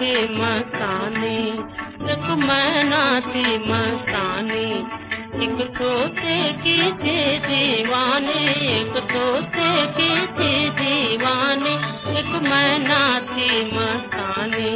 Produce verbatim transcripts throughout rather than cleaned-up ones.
थी मस्तानी, एक मैना थी मस्तानी, एक तोते की थी दीवानी, एक तोते की थी दीवानी, एक मैना थी मस्तानी।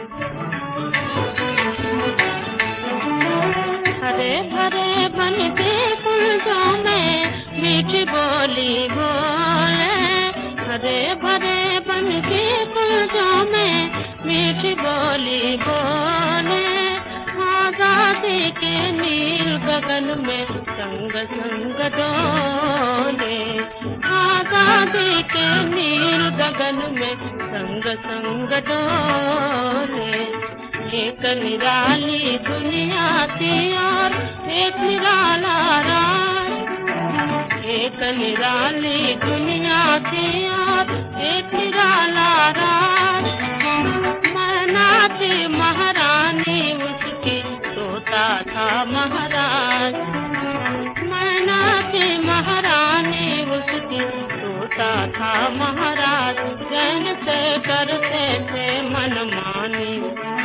हरे भरे बन के फूलों में मीठी बोली बोले, हरे भरे बन के फूलों में मीठी बोली बोले, आजादी के नील गगन में संग संग डोले, आजादी के नील गगन में संग संग डोले। एक निराली दुनिया थी और एक निराला राज, एक निराली दुनिया थी और एक निराला राज। मैना थी महारानी उसकी, तोता था महाराज, मैना थी महारानी उसकी, तोता था महाराज। चैन से करते थे मनमानी,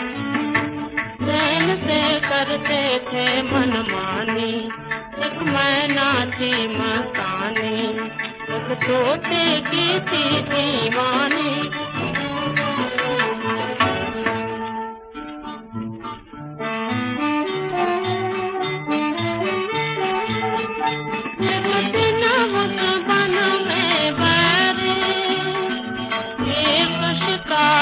चैन से करते थे मनमानी, एक मैना थी मस्तानी, एक तोते की थी दीवानी। एक दिन उस वन में बैरी एक शिकार